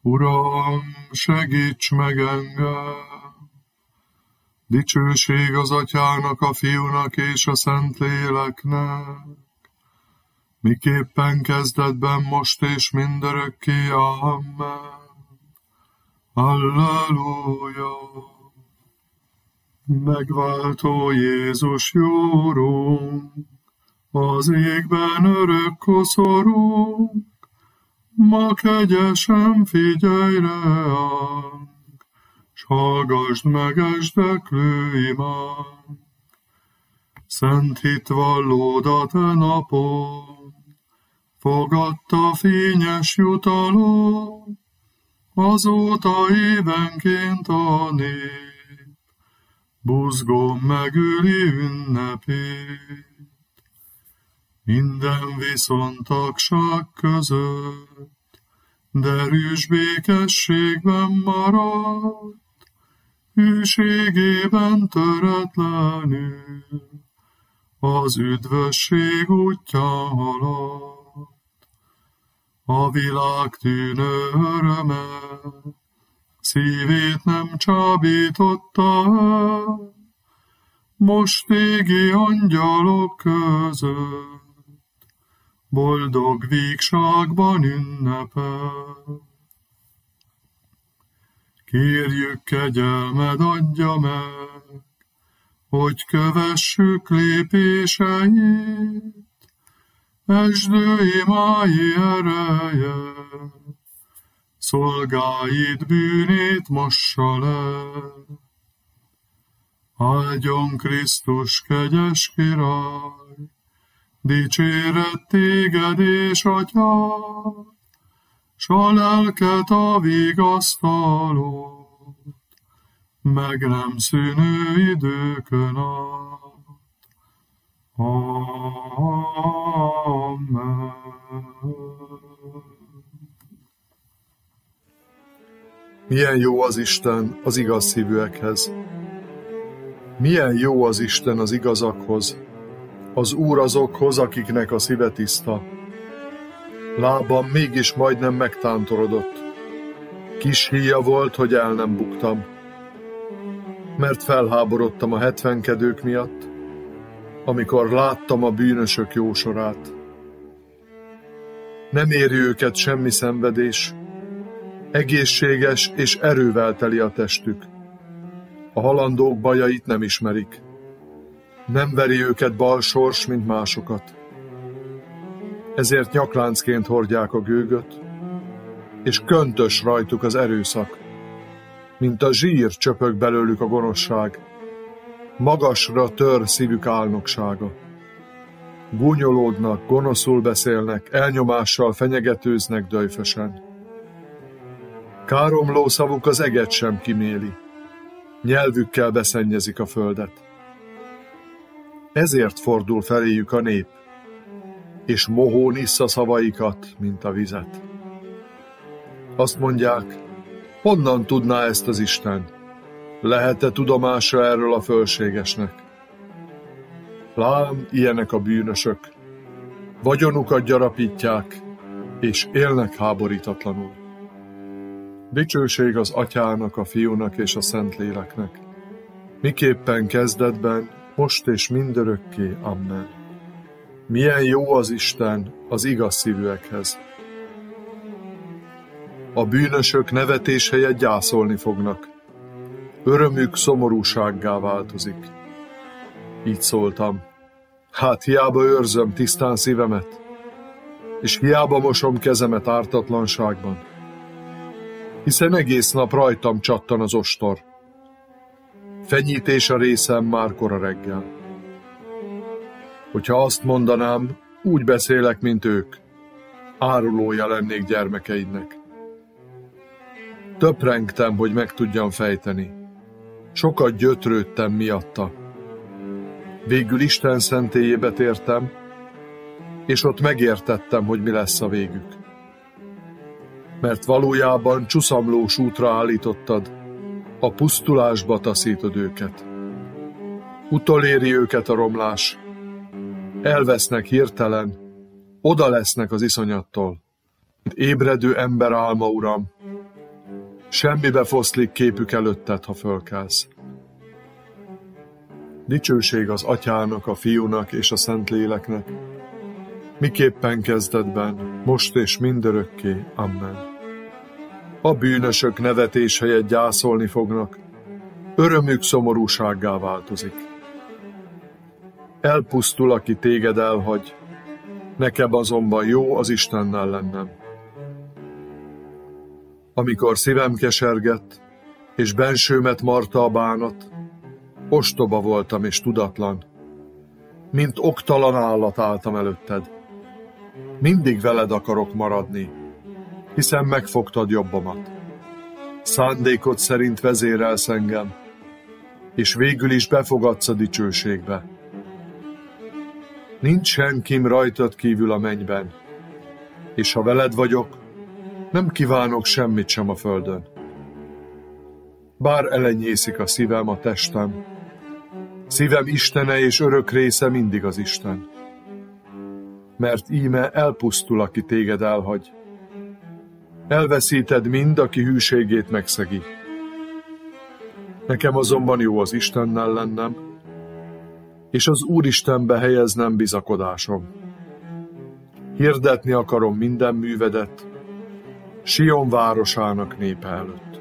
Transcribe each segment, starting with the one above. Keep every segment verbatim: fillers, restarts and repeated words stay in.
Uram, segíts meg engem! Dicsőség az Atyának, a Fiúnak és a Szentléleknek, miképpen kezdetben, most és mindörökké. Amen. Halleluja! Megváltó Jézus jó Urunk, az égben örök koszorunk, ma kegyesen figyelj ránk, s hallgasd meg esdeklő imánk. Szent hitvallódat e napon, fogadta fényes jutalom, azóta évenként a nép, buzgón megüli ünnepét. Minden viszont tagság között derűs békességben maradt, hűségében töretlenül az üdvösség útján haladt. A világ tűnő öröme szívét nem csábította el, most égi angyalok között boldog vígságban ünnepel. Kérjük, kegyelmed adja meg, hogy kövessük lépéseit, esdő imái ereje, szolgáid bűnét mossa le. Áldjon Krisztus kegyes király, dicséret téged és Atyád, s a lelket a vigasztalót, meg nem szűnő időkön át. Amen. Milyen jó az Isten az igaz szívűekhez. Milyen jó az Isten az igazakhoz, az Úr azokhoz, akiknek a szíve tiszta. Lábam mégis majdnem megtántorodott. Kis híja volt, hogy el nem buktam. Mert felháborodtam a hetvenkedők miatt, amikor láttam a bűnösök jó sorát. Nem éri őket semmi szenvedés, egészséges és erővel teli a testük. A halandók bajait nem ismerik. Nem veri őket bal sors, mint másokat. Ezért nyakláncként hordják a gőgöt, és köntös rajtuk az erőszak. Mint a zsír csöpög belőlük a gonoszság, magasra tör szívük álnoksága. Gúnyolódnak, gonoszul beszélnek, elnyomással fenyegetőznek döjfösen. Káromló szavuk az eget sem kiméli, nyelvükkel beszennyezik a földet. Ezért fordul feléjük a nép, és mohón issza szavaikat, mint a vizet. Azt mondják, honnan tudná ezt az Isten? Lehet-e tudomása erről a fölségesnek? Lám, ilyenek a bűnösök, vagyonukat gyarapítják, és élnek háborítatlanul. Dicsőség az Atyának, a Fiúnak és a Szentléleknek, miképpen kezdetben, most és mindörökké. Amen. Milyen jó az Isten az igaz szívűekhez. A bűnösök nevetés helyett gyászolni fognak, örömük szomorúsággá változik. Így szóltam, hát hiába őrzöm tisztán szívemet, és hiába mosom kezemet ártatlanságban, hiszen egész nap rajtam csattan az ostor. Fenyítés a részem már kora reggel. Hogyha azt mondanám, úgy beszélek, mint ők, árulója lennék gyermekeidnek. Töprengtem, hogy meg tudjam fejteni. Sokat gyötrődtem miatta. Végül Isten szentélyébe tértem, és ott megértettem, hogy mi lesz a végük. Mert valójában csuszamlós útra állítottad, a pusztulásba taszítod őket. Utoléri őket a romlás, elvesznek hirtelen, oda lesznek az iszonyattól. Ébredő ember álma, Uram, semmibe foszlik képük előtted, ha fölkelsz. Dicsőség az Atyának, a Fiúnak és a Szentléleknek, miképpen kezdetben, most és mindörökké. Amen. A bűnösök nevetés helyett gyászolni fognak, örömük szomorúsággá változik. Elpusztul, aki téged elhagy, nekem azonban jó az Istennel lennem. Amikor szívem kesergett, és bensőmet marta a bánat, ostoba voltam és tudatlan, mint oktalan állat álltam előtted. Mindig veled akarok maradni, hiszen megfogtad jobbamat. Szándékod szerint vezérelsz engem, és végül is befogadsz a dicsőségbe. Nincs senkim rajtad kívül a mennyben, és ha veled vagyok, nem kívánok semmit sem a földön. Bár elenyészik a szívem, a testem, szívem istene és örök része mindig az Isten. Mert íme elpusztul, aki téged elhagy. Elveszíted mind, aki hűségét megszegi. Nekem azonban jó az Istennel lennem, és az Úristenbe helyeznem bizakodásom. Hirdetni akarom minden művedet, Sion városának népe előtt.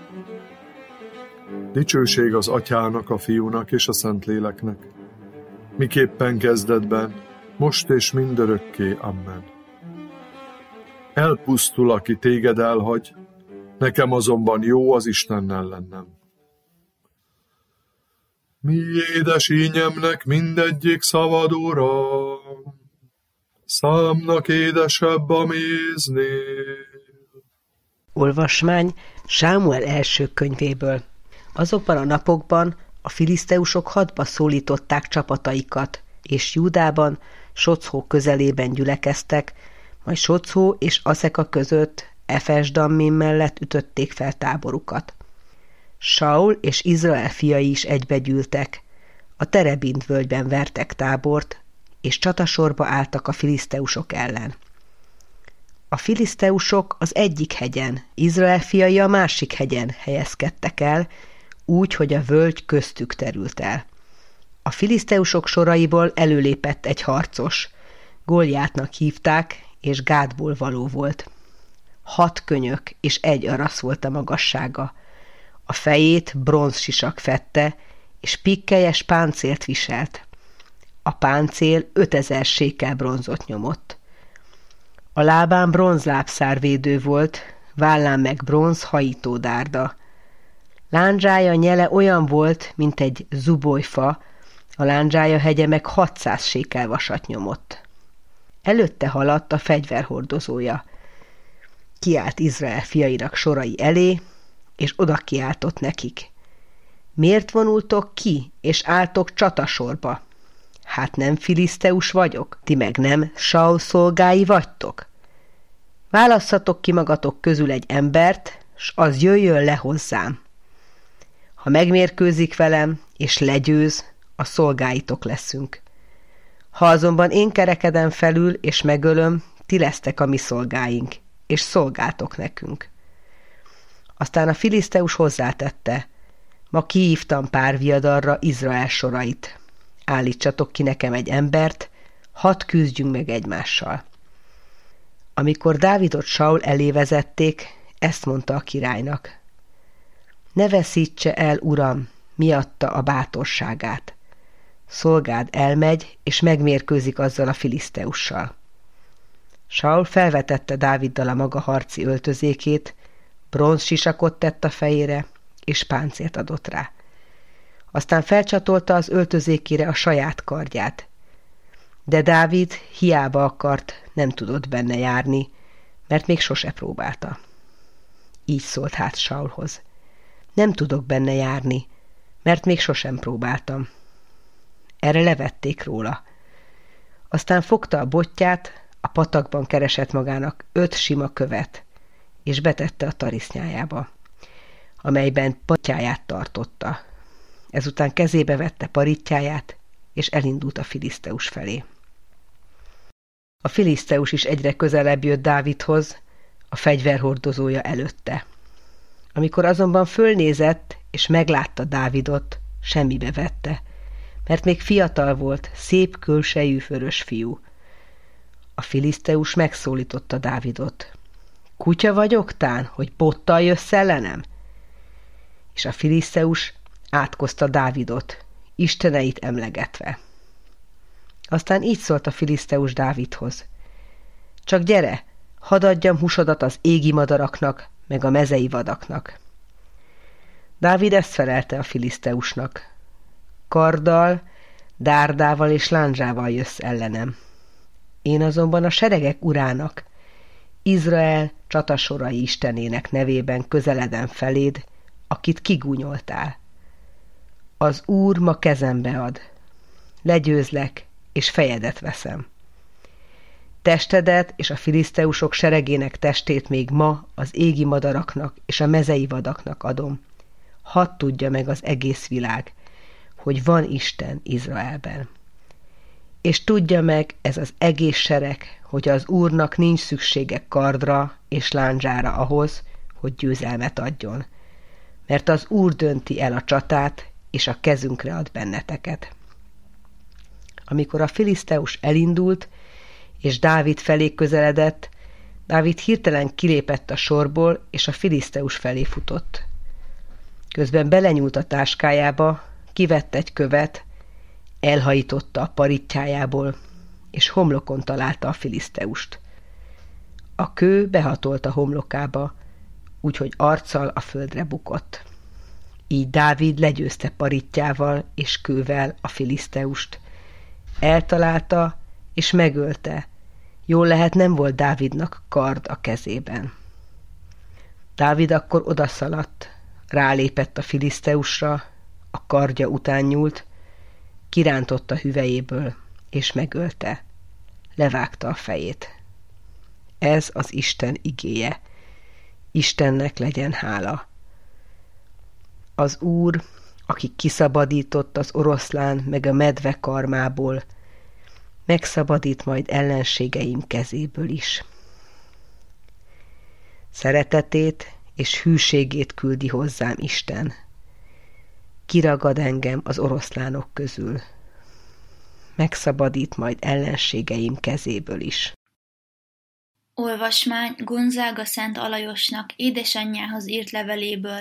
Dicsőség az Atyának, a Fiúnak és a Szentléleknek, miképpen kezdetben, most és mindörökké. Amen. Elpusztul, aki téged elhagy, nekem azonban jó az Istennel lennem. Mi édes ínyemnek mindegyik szavad, Uram, számnak édesebb a méznél. Olvasmány Sámuel első könyvéből. Azokban a napokban a filiszteusok hadba szólították csapataikat, és Júdában, Socó közelében gyülekeztek, majd Socó és Azeka között Efes-dammim mellett ütötték fel táborukat. Saul és Izrael fiai is egybegyűltek, a Terebint völgyben vertek tábort, és csatasorba álltak a filiszteusok ellen. A filiszteusok az egyik hegyen, Izrael fiai a másik hegyen helyezkedtek el, úgy, hogy a völgy köztük terült el. A filiszteusok soraiból előlépett egy harcos, Góliátnak hívták, és Gádból való volt. Hat könyök és egy arasz volt a magassága. A fejét bronzsisak fedte, és pikkelyes páncélt viselt. A páncél ötezer sékel bronzot nyomott. A lábán bronzlábszárvédő volt, vállán meg bronz hajítódárda. Lándzsája nyele olyan volt, mint egy zubolyfa, a lándzsája hegye meg hatszáz sékel vasat nyomott. Előtte haladt a fegyverhordozója. Kiállt Izrael fiainak sorai elé, és oda kiáltott nekik. Miért vonultok ki, és álltok csatasorba? Hát nem filiszteus vagyok, ti meg nem Saul szolgái vagytok? Válasszatok ki magatok közül egy embert, s az jöjjön le hozzám. Ha megmérkőzik velem, és legyőz, a szolgáitok leszünk. Ha azonban én kerekedem felül, és megölöm, ti lesztek a mi szolgáink, és szolgáltok nekünk. Aztán a filiszteus hozzátette, ma kihívtam pár viadarra Izrael sorait. Állítsatok ki nekem egy embert, hadd küzdjünk meg egymással. Amikor Dávidot Saul elé vezették, ezt mondta a királynak. Ne veszítse el, uram, miatta a bátorságát. Szolgád elmegy, és megmérkőzik azzal a filiszteussal. Saul felvetette Dáviddal a maga harci öltözékét, bronzsisakot tett a fejére, és páncélt adott rá. Aztán felcsatolta az öltözékére a saját kardját. De Dávid hiába akart, nem tudott benne járni, mert még sose próbálta. Így szólt hát Saulhoz. Nem tudok benne járni, mert még sosem próbáltam. Erre levették róla. Aztán fogta a botját, a patakban keresett magának öt sima követ, és betette a tarisznyájába, amelyben patyáját tartotta. Ezután kezébe vette parittyáját, és elindult a filiszteus felé. A filiszteus is egyre közelebb jött Dávidhoz, a fegyverhordozója előtte. Amikor azonban fölnézett, és meglátta Dávidot, semmibe vette, mert még fiatal volt, szép külsejű vörös fiú. A filiszteus megszólította Dávidot. Kutya vagyok tán, hogy bottal jössz ellenem? És a filiszteus átkozta Dávidot, isteneit emlegetve. Aztán így szólt a filiszteus Dávidhoz. Csak gyere, hadd adjam húsodat az égi madaraknak, meg a mezei vadaknak. Dávid ezt felelte a filiszteusnak. Karddal, dárdával és lándzsával jössz ellenem. Én azonban a seregek urának, Izrael csatasorai istenének nevében közeledem feléd, akit kigúnyoltál. Az Úr ma kezembe ad. Legyőzlek, és fejedet veszem. Testedet és a filiszteusok seregének testét még ma az égi madaraknak és a mezei vadaknak adom. Hadd tudja meg az egész világ, hogy van Isten Izraelben. És tudja meg ez az egész sereg, hogy az Úrnak nincs szüksége kardra és lándzsára ahhoz, hogy győzelmet adjon, mert az Úr dönti el a csatát, és a kezünkre ad benneteket. Amikor a filiszteus elindult, és Dávid felé közeledett, Dávid hirtelen kilépett a sorból, és a filiszteus felé futott. Közben belenyúlt a táskájába, kivett egy követ, elhajította a parittyájából, és homlokon találta a filiszteust. A kő behatolt a homlokába, úgyhogy arccal a földre bukott. Így Dávid legyőzte parittyával és kővel a filiszteust. Eltalálta, és megölte. Jól lehet, nem volt Dávidnak kard a kezében. Dávid akkor odaszaladt, rálépett a filiszteusra, a kardja után nyúlt, kirántotta hüvelyéből, és megölte. Levágta a fejét. Ez az Isten igéje. Istennek legyen hála. Az Úr, aki kiszabadított az oroszlán meg a medve karmából, megszabadít majd ellenségeim kezéből is. Szeretetét és hűségét küldi hozzám Isten. Kiragad engem az oroszlánok közül. Megszabadít majd ellenségeim kezéből is. Olvasmány Gonzága Szent Alajosnak édesanyjához írt leveléből.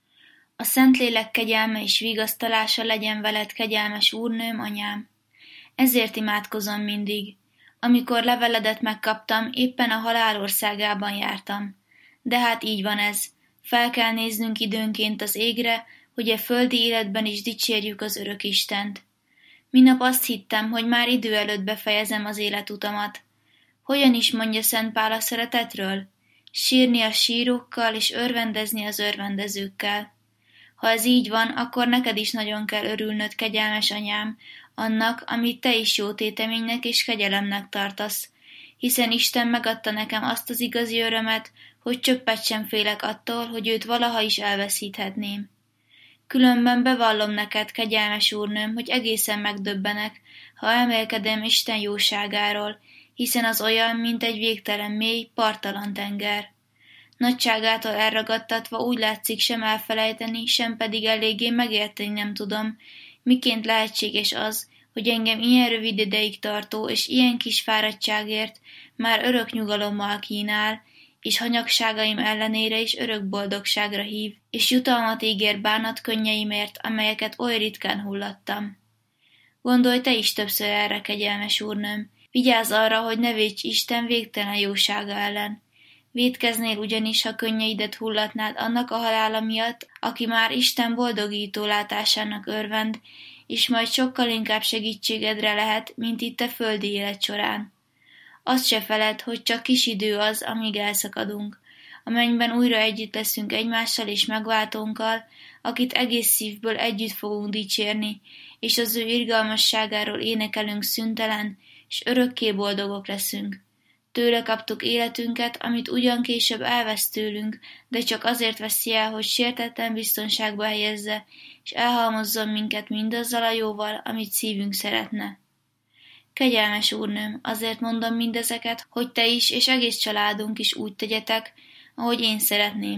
A Szentlélek kegyelme és vigasztalása legyen veled, kegyelmes úrnőm, anyám. Ezért imádkozom mindig. Amikor leveledet megkaptam, éppen a halál országában jártam. De hát így van ez. Fel kell néznünk időnként az égre, hogy a földi életben is dicsérjük az örök Istent. Minap azt hittem, hogy már idő előtt befejezem az életutamat. Hogyan is mondja Szent Pál a szeretetről? Sírni a sírókkal és örvendezni az örvendezőkkel. Ha ez így van, akkor neked is nagyon kell örülnöd, kegyelmes anyám, annak, amit te is jó téteménynek és kegyelemnek tartasz, hiszen Isten megadta nekem azt az igazi örömet, hogy csöppet sem félek attól, hogy őt valaha is elveszíthetném. Különben bevallom neked, kegyelmes úrnőm, hogy egészen megdöbbenek, ha elmélkedem Isten jóságáról, hiszen az olyan, mint egy végtelen mély, parttalan tenger. Nagyságától elragadtatva úgy látszik, sem elfelejteni, sem pedig eléggé megérteni nem tudom, miként lehetséges az, hogy engem ilyen rövid ideig tartó és ilyen kis fáradtságért már örök nyugalommal kínál, és hanyagságaim ellenére is örök boldogságra hív, és jutalmat ígér bánat könnyeimért, amelyeket oly ritkán hullattam. Gondolj te is többször erre, kegyelmes úrnőm, vigyázz arra, hogy ne védj Isten végtelen jósága ellen. Vétkeznél ugyanis, ha könnyeidet hullatnád annak a halála miatt, aki már Isten boldogító látásának örvend, és majd sokkal inkább segítségedre lehet, mint itt a földi élet során. Azt se feled, hogy csak kis idő az, amíg elszakadunk, amennyiben újra együtt leszünk egymással és megváltónkkal, akit egész szívből együtt fogunk dicsérni, és az ő irgalmasságáról énekelünk szüntelen, és örökké boldogok leszünk. Tőle kaptuk életünket, amit ugyan később elvesz tőlünk, de csak azért veszi el, hogy sértetten biztonságba helyezze, és elhalmozzon minket mindazzal a jóval, amit szívünk szeretne. Kegyelmes úrnőm, azért mondom mindezeket, hogy te is és egész családunk is úgy tegyetek, ahogy én szeretném,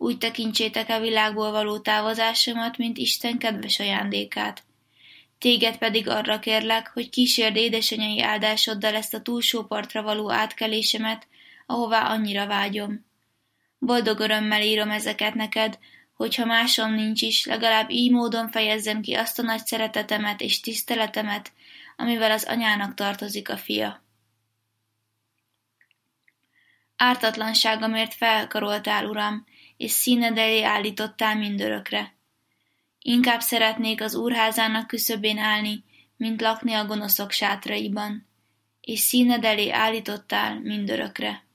úgy tekintsétek a világból való távozásomat, mint Isten kedves ajándékát. Téged pedig arra kérlek, hogy kísérd édesanyai áldásoddal ezt a túlsó partra való átkelésemet, ahová annyira vágyom. Boldog örömmel írom ezeket neked, hogyha másom nincs is, legalább így módon fejezzem ki azt a nagy szeretetemet és tiszteletemet, amivel az anyának tartozik a fia. Ártatlanságomért felkaroltál, Uram, és színed elé állítottál mindörökre. Inkább szeretnék az úrházának küszöbén állni, mint lakni a gonoszok sátraiban, és színed elé állítottál mindörökre.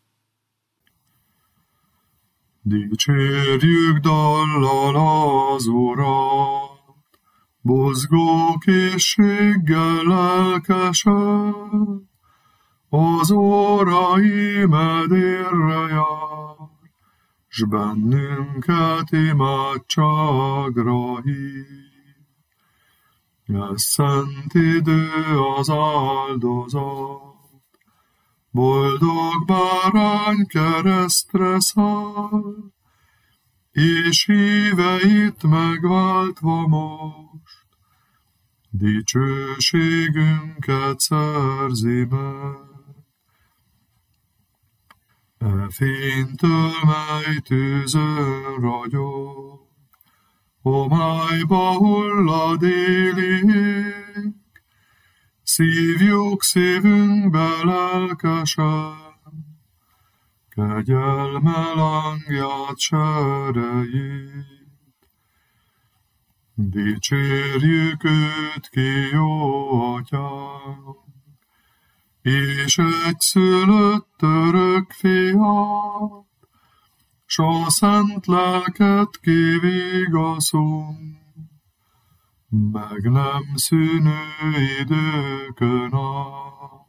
Dicsérjük dallal az Urat, buzgó készséggel lelkesen, az órai medérre jár, s bennünket imádságra hív. Ez szent idő az áldozat, boldog bárány keresztre száll, és híveit megváltva most, dicsőségünket szerzi meg. E fénytől, mely tűzön ragyog, homályba hullad éli ég, szívjuk szívünkbe lelkesen, kegyelme lángját serejét. Dicsérjük őt ki, jó atyánk, és egyszülött örök fiát, s a szent lelket kivigaszunk, meg nem szűnő időkön át.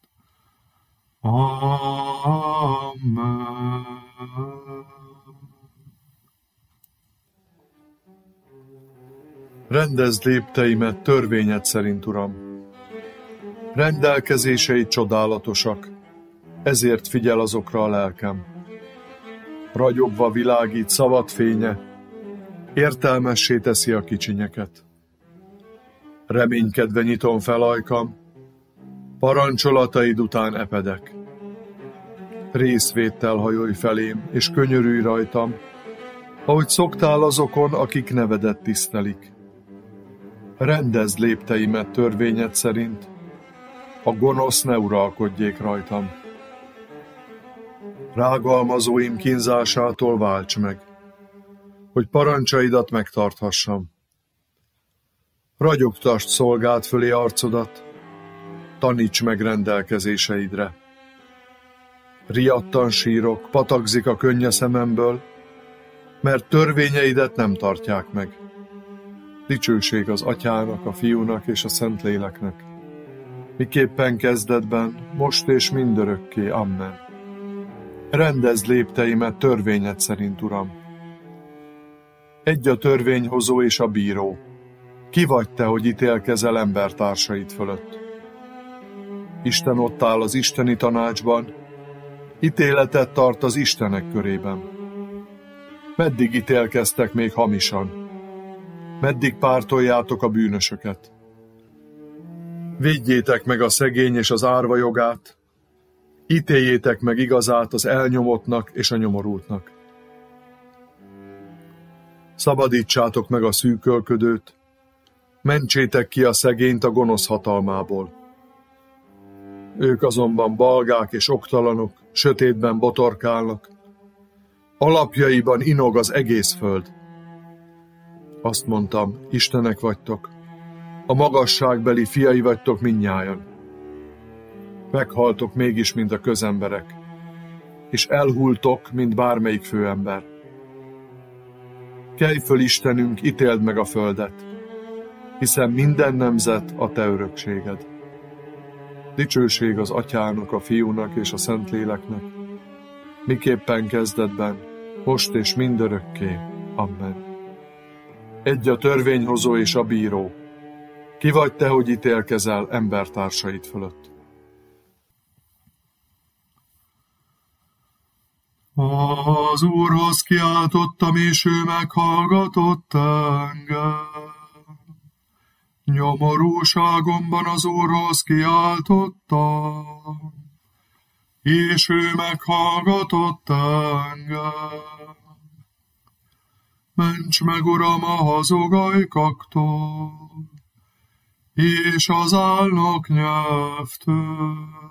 Amen. Rendezd lépteimet törvényed szerint, Uram. Rendelkezéseid csodálatosak, ezért figyel azokra a lelkem. Ragyogva világít szavad fénye, értelmessé teszi a kicsinyeket. Reménykedve nyitom fel ajkam, parancsolataid után epedek. Részvéttel hajolj felém, és könyörülj rajtam, ahogy szoktál azokon, akik nevedet tisztelik. Rendezd lépteimet törvényed szerint, a gonosz ne uralkodjék rajtam. Rágalmazóim kínzásától válts meg, hogy parancsaidat megtarthassam. Ragyogtasd szolgád fölé arcodat, taníts meg rendelkezéseidre. Riadtan sírok, patakzik a könny a szememből, mert törvényeidet nem tartják meg. Dicsőség az Atyának, a Fiúnak és a Szentléleknek, miképpen kezdetben, most és mindörökké. Amen. Rendezd lépteimet törvényed szerint, Uram. Egy a törvényhozó és a bíró. Ki vagy te, hogy ítélkezel embertársaid fölött? Isten ott áll az isteni tanácsban, ítéletet tart az Istenek körében. Meddig ítélkeztek még hamisan? Meddig pártoljátok a bűnösöket? Védjétek meg a szegény és az árva jogát, ítéljétek meg igazát az elnyomottnak és a nyomorultnak. Szabadítsátok meg a szűkölködőt, mentsétek ki a szegényt a gonosz hatalmából. Ők azonban balgák és oktalanok, sötétben botorkálnak, alapjaiban inog az egész föld. Azt mondtam, Istenek vagytok, a magasságbeli fiai vagytok mindnyájan. Meghaltok mégis, mint a közemberek, és elhultok, mint bármelyik főember. Kelj föl, Istenünk, ítéld meg a földet, hiszen minden nemzet a te örökséged. Dicsőség az Atyának, a Fiúnak és a Szentléleknek, miképpen kezdetben, most és mindörökké. Amen. Egy a törvényhozó és a bíró. Ki vagy te, hogy ítélkezel embertársaid fölött? Az Úrhoz kiáltottam, és ő meghallgatott engem. Nyomorúságomban az Úrhoz kiáltottam, és ő meghallgatott engem. Ments meg, Uram, a hazugajkaktól, és az álnok nyelvtől.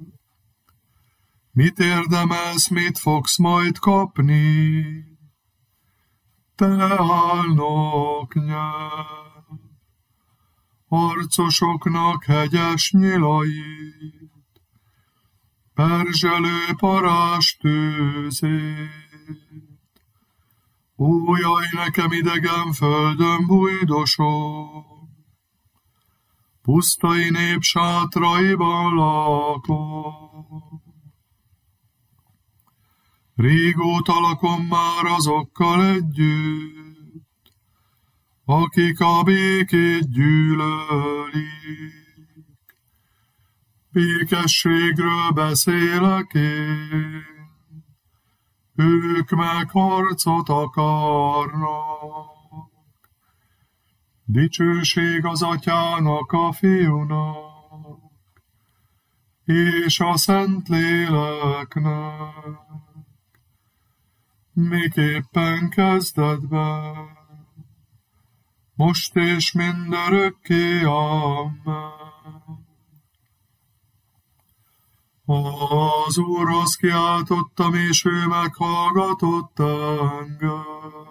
Mit érdemelsz, mit fogsz majd kapni? Te álnok nyelv, harcosoknak hegyes nyilait, perzselő parázs tűzét. Ó, jaj, nekem idegen földön bújdosok, pusztai nép sátraiban lakom. Régóta lakom már azokkal együtt, akik a békét gyűlölik. Békességről beszélek én, ők meg harcot akarnak. Dicsőség az Atyának, a Fiúnak, és a Szentléleknek, miképpen kezdetben, most és mindörökké, amen. Az Úrhoz kiáltottam, és ő meghallgatott engem.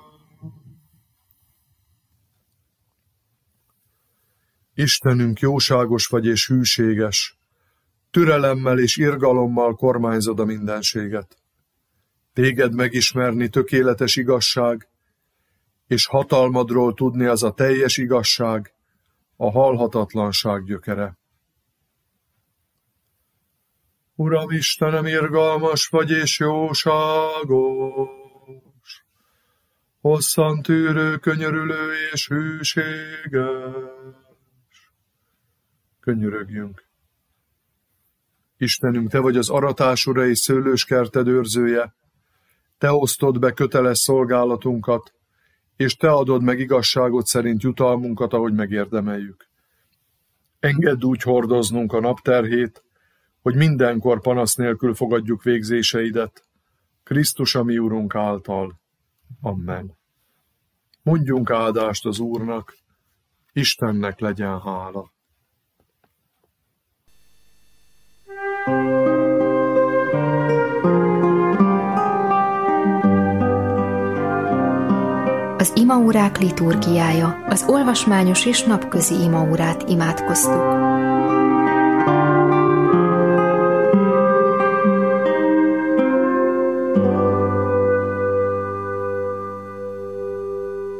Istenünk, jóságos vagy és hűséges, türelemmel és irgalommal kormányzod a mindenséget. Téged megismerni tökéletes igazság, és hatalmadról tudni az a teljes igazság, a halhatatlanság gyökere. Uram Istenem, irgalmas vagy és jóságos, hosszan tűrő, könyörülő és hűséges. Könyörögjünk. Istenünk, Te vagy az aratás ura és szőlőskerted őrzője, Te osztod be köteles szolgálatunkat, és Te adod meg igazságot szerint jutalmunkat, ahogy megérdemeljük. Engedd úgy hordoznunk a napterhét, hogy mindenkor panasz nélkül fogadjuk végzéseidet, Krisztus a mi Urunk által. Amen. Mondjunk áldást az Úrnak, Istennek legyen hála. Az imaórák liturgiája, az olvasmányos és napközi imaórát imádkoztuk.